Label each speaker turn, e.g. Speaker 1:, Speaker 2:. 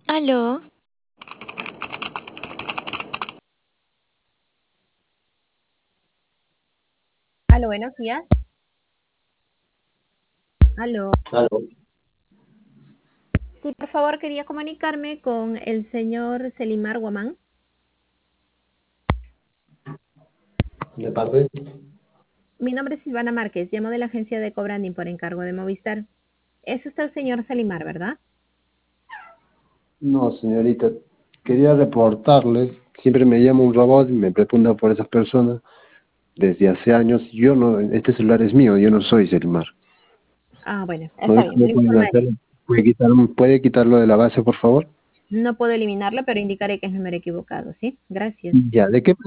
Speaker 1: Aló,
Speaker 2: Aló, buenos días. Aló.
Speaker 3: Aló,
Speaker 2: Sí, por favor, quería comunicarme con el señor Selimar Guamán.
Speaker 3: de parte.
Speaker 2: Mi nombre es Silvana Márquez, llamo de la agencia de Cobranding por encargo de Movistar. Es usted el señor Selimar, ¿verdad?
Speaker 3: No, señorita, quería reportarle, siempre me llama un robot y me pregunta por esas personas desde hace años. Yo no, este celular es mío, yo no soy Selmar.
Speaker 2: Ah, bueno,
Speaker 3: ¿No
Speaker 2: está
Speaker 3: sé
Speaker 2: bien,
Speaker 3: cómo
Speaker 2: lo
Speaker 3: pueden
Speaker 2: informaré.
Speaker 3: hacerlo? ¿Puede quitarlo de la base, por favor?
Speaker 2: No puedo eliminarlo, pero indicaré que es número equivocado, ¿sí? Gracias.
Speaker 3: Ya, ¿de qué